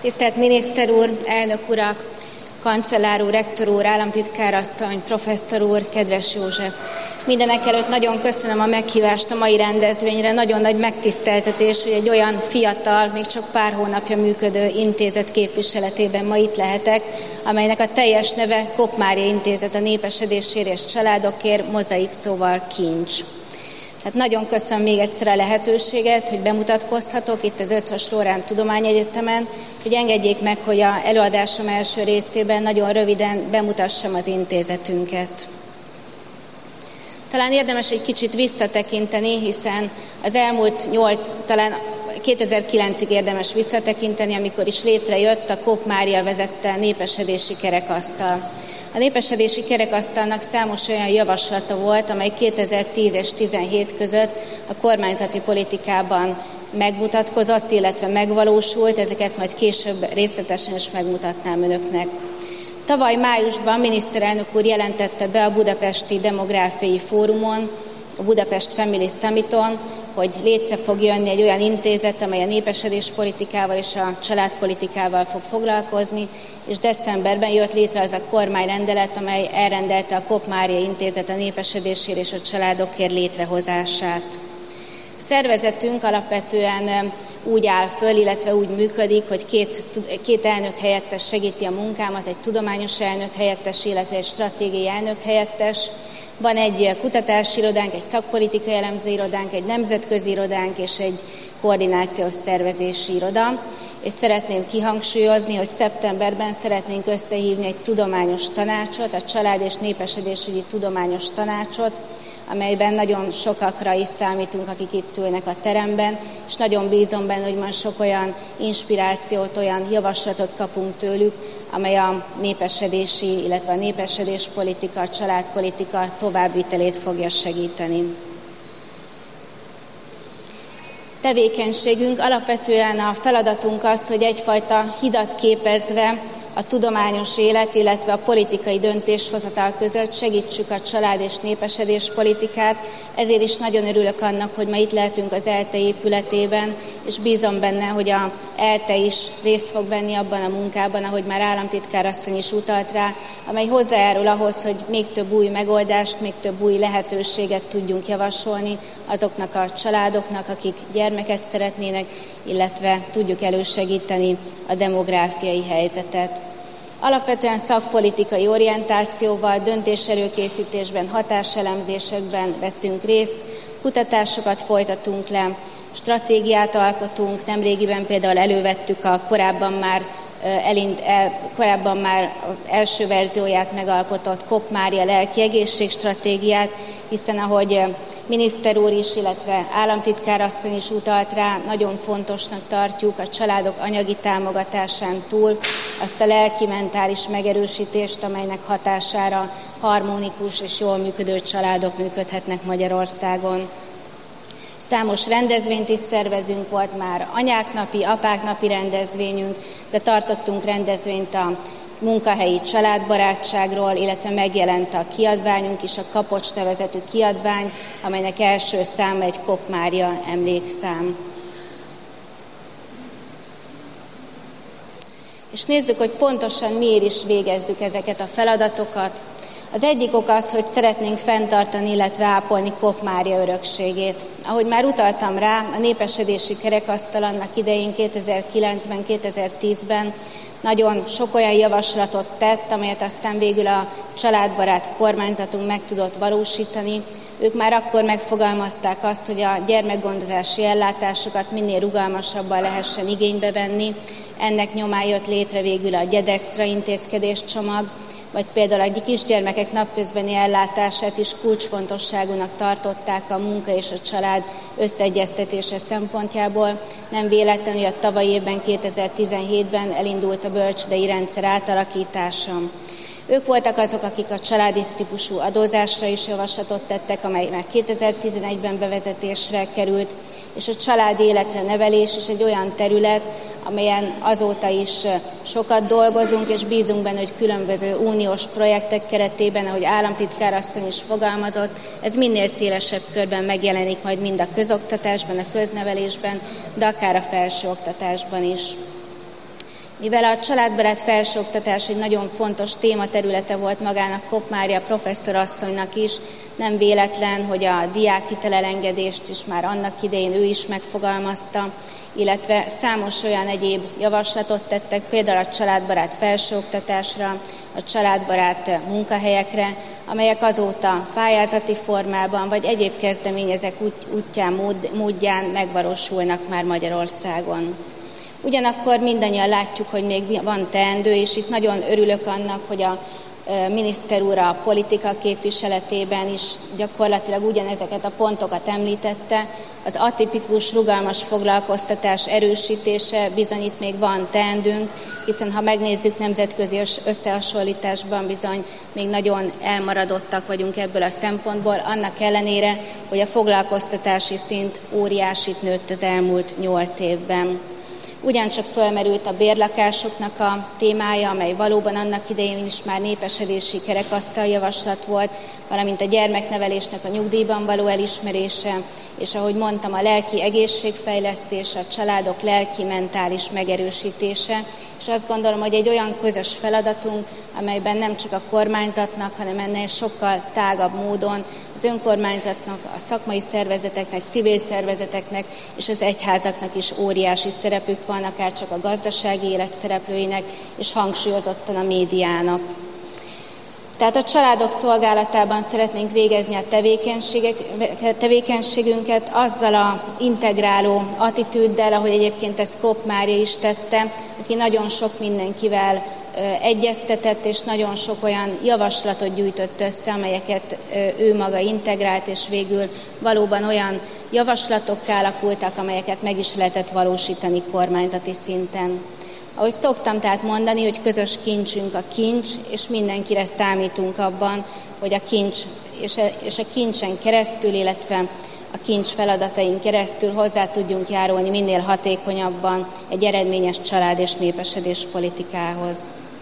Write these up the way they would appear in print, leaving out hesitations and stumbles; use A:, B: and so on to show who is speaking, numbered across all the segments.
A: Tisztelt miniszter úr, elnök urak, kancellár úr, rektor úr, államtitkárasszony, professzor úr, kedves József! Mindenekelőtt nagyon köszönöm a meghívást a mai rendezvényre. Nagyon nagy megtiszteltetés, hogy egy olyan fiatal, még csak pár hónapja működő intézet képviseletében ma itt lehetek, amelynek a teljes neve Kopp Mária Intézet a népesedésért és családokért, mozaik szóval kincs. Tehát nagyon köszönöm még egyszer a lehetőséget, hogy bemutatkozhatok itt az Eötvös Loránd Tudományegyetemen, hogy engedjék meg, hogy az előadásom első részében nagyon röviden bemutassam az intézetünket. Talán érdemes egy kicsit visszatekinteni, hiszen az elmúlt 2009-ig érdemes visszatekinteni, amikor is létrejött a Kopp Mária vezette népesedési kerekasztal. A népesedési kerekasztalnak számos olyan javaslata volt, amely 2010 és 2017 között a kormányzati politikában megmutatkozott, illetve megvalósult, ezeket majd később részletesen is megmutatnám önöknek. Tavaly májusban miniszterelnök úr jelentette be a Budapesti Demográfiai Fórumon, a Budapest Family Summiton, hogy létre fog jönni egy olyan intézet, amely a népesedéspolitikával és a családpolitikával fog foglalkozni, és decemberben jött létre az a kormányrendelet, amely elrendelte a Kopp Mária Intézet a népesedésért és a családokért létrehozását. Szervezetünk alapvetően úgy áll föl, illetve úgy működik, hogy két elnök helyettes segíti a munkámat, egy tudományos elnök helyettes, illetve egy stratégiai elnök helyettes. Van egy kutatási irodánk, egy szakpolitikai elemző irodánk, egy nemzetközi irodánk és egy koordinációs szervezési iroda. És szeretném kihangsúlyozni, hogy szeptemberben szeretnénk összehívni egy tudományos tanácsot, a Család- és Népesedésügyi Tudományos Tanácsot, amelyben nagyon sokakra is számítunk, akik itt ülnek a teremben, és nagyon bízom benne, hogy majd sok olyan inspirációt, olyan javaslatot kapunk tőlük, amely a népesedési, illetve a népesedéspolitika, a családpolitika továbbvitelét fogja segíteni. Tevékenységünk alapvetően a feladatunk az, hogy egyfajta hidat képezve a tudományos élet, illetve a politikai döntéshozatal között segítsük a család- és népesedéspolitikát. Ezért is nagyon örülök annak, hogy ma itt lehetünk az ELTE épületében, és bízom benne, hogy a ELTE is részt fog venni abban a munkában, ahogy már államtitkárasszony is utalt rá, amely hozzájárul ahhoz, hogy még több új megoldást, még több új lehetőséget tudjunk javasolni azoknak a családoknak, akik gyermeket szeretnének, illetve tudjuk elősegíteni a demográfiai helyzetet. Alapvetően szakpolitikai orientációval, döntéselőkészítésben, hatáselemzésekben veszünk részt, kutatásokat folytatunk le, stratégiát alkotunk, nemrégiben például elővettük a korábban már első verzióját megalkotott Kopp Mária lelki egészségstratégiát, hiszen ahogy miniszter úr is, illetve államtitkárasszony is utalt rá, nagyon fontosnak tartjuk a családok anyagi támogatásán túl azt a lelki-mentális megerősítést, amelynek hatására harmonikus és jól működő családok működhetnek Magyarországon. Számos rendezvényt is szervezünk, volt már anyák napi, apák napi rendezvényünk, de tartottunk rendezvényt a munkahelyi családbarátságról, illetve megjelent a kiadványunk is, a Kapocs nevezetű kiadvány, amelynek első száma egy Kopp Mária emlékszám. És nézzük, hogy pontosan miért is végezzük ezeket a feladatokat. Az egyik ok az, hogy szeretnénk fenntartani, illetve ápolni Kopp Mária örökségét. Ahogy már utaltam rá, a népesedési kerekasztal annak idején 2009-ben, 2010-ben nagyon sok olyan javaslatot tett, amelyet aztán végül a családbarát kormányzatunk meg tudott valósítani. Ők már akkor megfogalmazták azt, hogy a gyermekgondozási ellátásokat minél rugalmasabban lehessen igénybe venni. Ennek nyomán jött létre végül a GYEDEXTRA intézkedéscsomag, vagy például a kisgyermekek napközbeni ellátását is kulcsfontosságúnak tartották a munka és a család összeegyeztetése szempontjából. Nem véletlenül, hogy a tavalyi évben, 2017-ben elindult a bölcsődei rendszer átalakítása. Ők voltak azok, akik a családi típusú adózásra is javaslatot tettek, amely már 2011-ben bevezetésre került, és a családi életre nevelés is egy olyan terület, amelyen azóta is sokat dolgozunk, és bízunk benne, hogy különböző uniós projektek keretében, ahogy államtitkárasszony is fogalmazott, ez minél szélesebb körben megjelenik majd mind a közoktatásban, a köznevelésben, de akár a felsőoktatásban is. Mivel a családbarát felsőoktatás egy nagyon fontos tématerülete volt magának Kopp Mária professzorasszonynak is, nem véletlen, hogy a diákhitel elengedést is már annak idején ő is megfogalmazta, illetve számos olyan egyéb javaslatot tettek, például a családbarát felsőoktatásra, a családbarát munkahelyekre, amelyek azóta pályázati formában vagy egyéb kezdeményezek módján megvalósulnak már Magyarországon. Ugyanakkor mindannyian látjuk, hogy még van teendő, és itt nagyon örülök annak, hogy a miniszter úr a politika képviseletében is gyakorlatilag ugyanezeket a pontokat említette. Az atipikus, rugalmas foglalkoztatás erősítése bizonyít még van teendőnk, hiszen ha megnézzük nemzetközi összehasonlításban, bizony még nagyon elmaradottak vagyunk ebből a szempontból, annak ellenére, hogy a foglalkoztatási szint óriásit nőtt az elmúlt 8 évben. Ugyancsak fölmerült a bérlakásoknak a témája, amely valóban annak idején is már népesedési kerekasztal javaslat volt, valamint a gyermeknevelésnek a nyugdíjban való elismerése, és ahogy mondtam, a lelki egészségfejlesztés, a családok lelki-mentális megerősítése, és azt gondolom, hogy egy olyan közös feladatunk, amelyben nem csak a kormányzatnak, hanem ennél sokkal tágabb módon az önkormányzatnak, a szakmai szervezeteknek, civil szervezeteknek és az egyházaknak is óriási szerepük van, akár csak a gazdasági élet szereplőinek, és hangsúlyozottan a médiának. Tehát a családok szolgálatában szeretnénk végezni a tevékenységünket azzal a integráló attitűddel, ahogy egyébként ezt Kopp Mária is tette, aki nagyon sok mindenkivel egyeztetett, és nagyon sok olyan javaslatot gyűjtött össze, amelyeket ő maga integrált, és végül valóban olyan javaslatokká alakultak, amelyeket meg is lehetett valósítani kormányzati szinten. Ahogy szoktam tehát mondani, hogy közös kincsünk a kincs, és mindenkire számítunk abban, hogy a kincs és a kincsen keresztül, illetve a kincs feladatain keresztül hozzá tudjunk járulni minél hatékonyabban egy eredményes család- és népesedés politikához.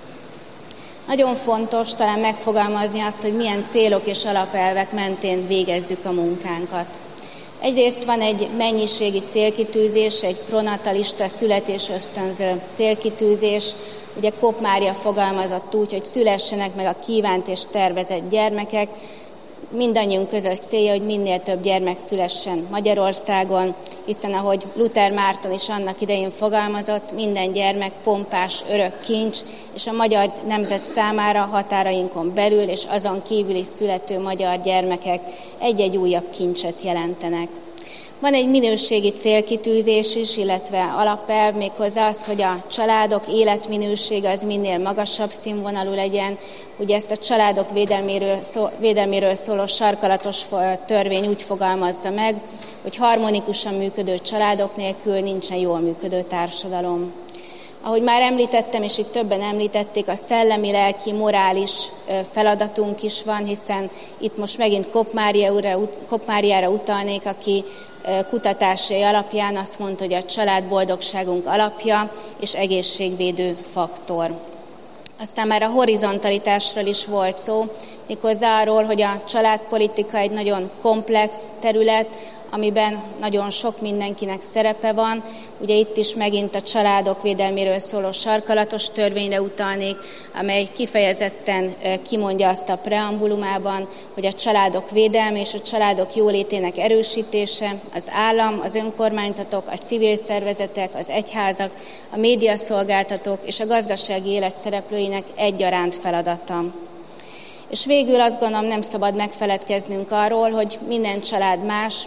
A: Nagyon fontos talán megfogalmazni azt, hogy milyen célok és alapelvek mentén végezzük a munkánkat. Egyrészt van egy mennyiségi célkitűzés, egy pronatalista születésösztönző célkitűzés. Ugye Kopp Mária fogalmazott úgy, hogy szülessenek meg a kívánt és tervezett gyermekek. Mindannyiunk közös célja, hogy minél több gyermek szülessen Magyarországon, hiszen ahogy Luther Márton is annak idején fogalmazott, minden gyermek pompás örök kincs, és a magyar nemzet számára határainkon belül és azon kívül is születő magyar gyermekek egy-egy újabb kincset jelentenek. Van egy minőségi célkitűzés is, illetve alapelv, méghozzá az, hogy a családok életminősége az minél magasabb színvonalú legyen. Ugye ezt a családok védelméről szóló sarkalatos törvény úgy fogalmazza meg, hogy harmonikusan működő családok nélkül nincsen jól működő társadalom. Ahogy már említettem, és itt többen említették, a szellemi, lelki, morális feladatunk is van, hiszen itt most megint Kopp Máriára utalnék, aki kutatásai alapján azt mondta, hogy a család boldogságunk alapja és egészségvédő faktor. Aztán már a horizontalitásról is volt szó, méghozzá arról, hogy a családpolitika egy nagyon komplex terület, amiben nagyon sok mindenkinek szerepe van. Ugye itt is megint a családok védelméről szóló sarkalatos törvényre utalnék, amely kifejezetten kimondja azt a preambulumában, hogy a családok védelme és a családok jólétének erősítése, az állam, az önkormányzatok, a civil szervezetek, az egyházak, a médiaszolgáltatók és a gazdasági élet szereplőinek egyaránt feladata. És végül azt gondolom, nem szabad megfeledkeznünk arról, hogy minden család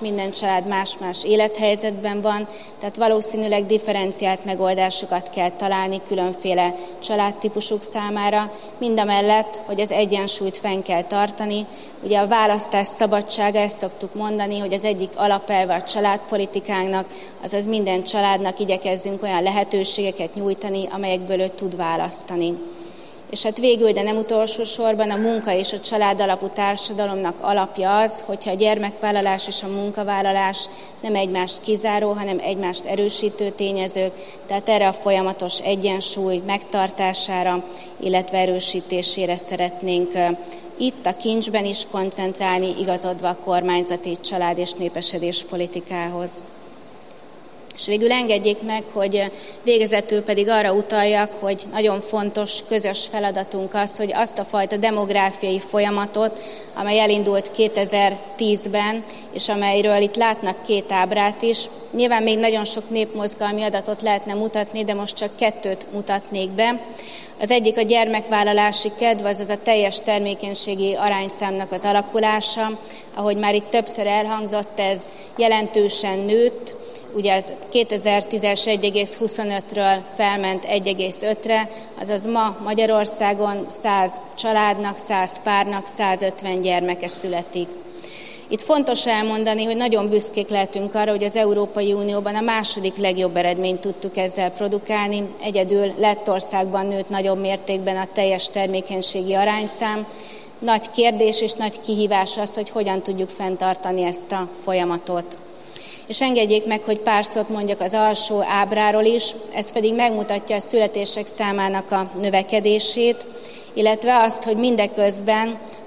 A: más-más élethelyzetben van, tehát valószínűleg differenciált megoldásokat kell találni különféle családtípusok számára, mindamellett, hogy az egyensúlyt fenn kell tartani. Ugye a választás szabadsága, ezt szoktuk mondani, hogy az egyik alapelve a családpolitikánknak, azaz minden családnak igyekezzünk olyan lehetőségeket nyújtani, amelyekből ő tud választani. És hát végül, de nem utolsó sorban a munka és a család alapú társadalomnak alapja az, hogyha a gyermekvállalás és a munkavállalás nem egymást kizáró, hanem egymást erősítő tényezők, tehát erre a folyamatos egyensúly megtartására, illetve erősítésére szeretnénk itt a kincsben is koncentrálni, igazodva a kormányzati család- és népesedés politikához. És végül engedjék meg, hogy végezetül pedig arra utaljak, hogy nagyon fontos közös feladatunk az, hogy azt a fajta demográfiai folyamatot, amely elindult 2010-ben, és amelyről itt látnak 2 ábrát is. Nyilván még nagyon sok népmozgalmi adatot lehetne mutatni, de most csak 2 mutatnék be. Az egyik a gyermekvállalási kedv, azaz a teljes termékenységi arányszámnak az alakulása. Ahogy már itt többször elhangzott, ez jelentősen nőtt. Ugye az 2010-es 1,25-ről felment 1,5-re, azaz ma Magyarországon 100 családnak, 100 párnak 150 gyermeke születik. Itt fontos elmondani, hogy nagyon büszkék lehetünk arra, hogy az Európai Unióban a második legjobb eredményt tudtuk ezzel produkálni. Egyedül Lettországban nőtt nagyobb mértékben a teljes termékenységi arányszám. Nagy kérdés és nagy kihívás az, hogy hogyan tudjuk fenntartani ezt a folyamatot. És engedjék meg, hogy pár szót mondjak az alsó ábráról is, ez pedig megmutatja a születések számának a növekedését, illetve azt, hogy mindeközben a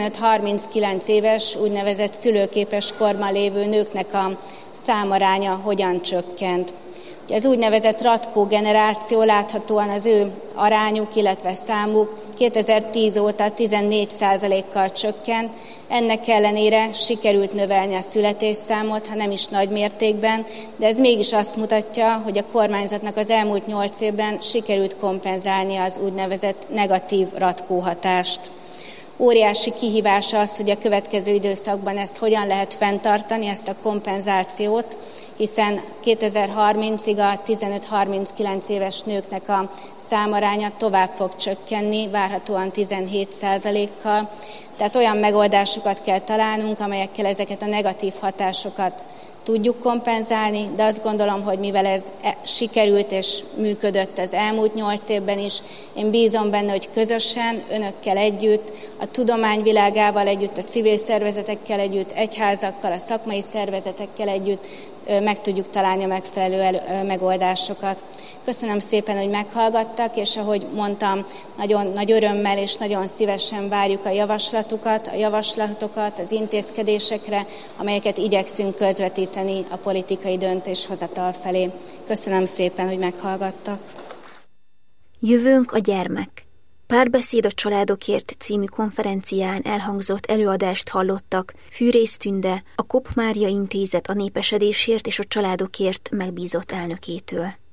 A: 15-39 éves úgynevezett szülőképes korban lévő nőknek a számaránya hogyan csökkent. Az úgynevezett ratkó generáció, láthatóan az ő arányuk, illetve számuk 2010 óta 14%-kal csökkent, ennek ellenére sikerült növelni a születésszámot, ha nem is nagy mértékben, de ez mégis azt mutatja, hogy a kormányzatnak az elmúlt 8 évben sikerült kompenzálni az úgynevezett negatív ratkóhatást. Óriási kihívás az, hogy a következő időszakban ezt hogyan lehet fenntartani, ezt a kompenzációt, hiszen 2030-ig a 15-39 éves nőknek a számaránya tovább fog csökkenni, várhatóan 17%-kal. Tehát olyan megoldásokat kell találnunk, amelyekkel ezeket a negatív hatásokat tudjuk kompenzálni, de azt gondolom, hogy mivel ez sikerült és működött az elmúlt 8 évben is, én bízom benne, hogy közösen, önökkel együtt, a tudomány világával együtt, a civil szervezetekkel együtt, egyházakkal, a szakmai szervezetekkel együtt meg tudjuk találni a megfelelő megoldásokat. Köszönöm szépen, hogy meghallgattak, és ahogy mondtam, nagyon nagy örömmel és nagyon szívesen várjuk a javaslatokat az intézkedésekre, amelyeket igyekszünk közvetíteni a politikai döntéshozatal felé. Köszönöm szépen, hogy meghallgattak.
B: Jövőnk a gyermek. Párbeszéd a családokért című konferencián elhangzott előadást hallottak Fűrész Tünde, a Kopp Mária Intézet a népesedésért és a családokért megbízott elnökétől.